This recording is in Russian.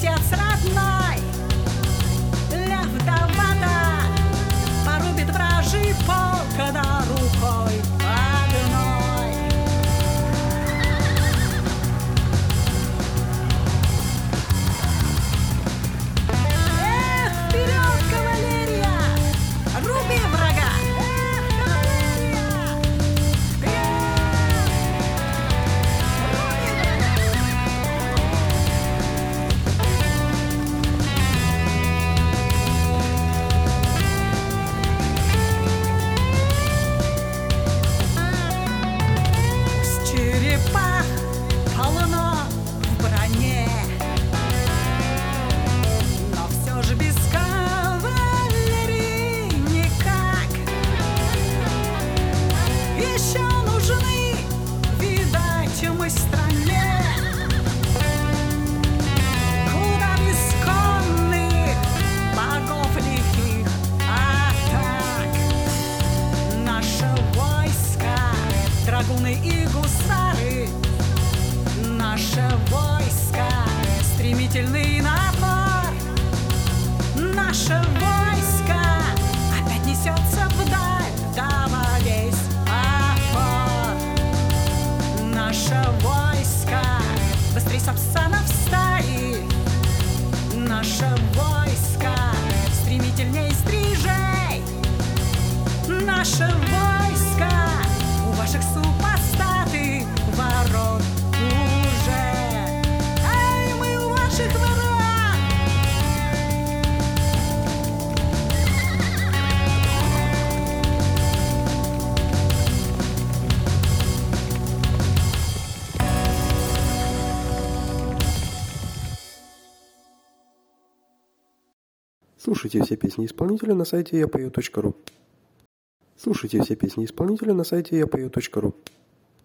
отец родной, лев да вода, порубит вражий полк, да рукой одной. Эх, вперед, кавалерия, руби врага! Эх, кавалерия, вперед! Руби врага! С черепах полно в броне, но все же без кавалерии никак. Еще нужны, видать, мы стране, куда исконных богов лихих атак. Наше войско, драгуны и гусары, наше войско, стремительный напор. Наше войско опять несется вдаль, да во весь опор. Наше войско быстрей сапсанов стаи, наше войско стремительней стрижей. Наше войско у ваших супостаты ворот уже. Эй, мы у ваших ворот! Слушайте все песни исполнителя на сайте yapою.ru. Слушайте все песни исполнителя на сайте yapою.ru.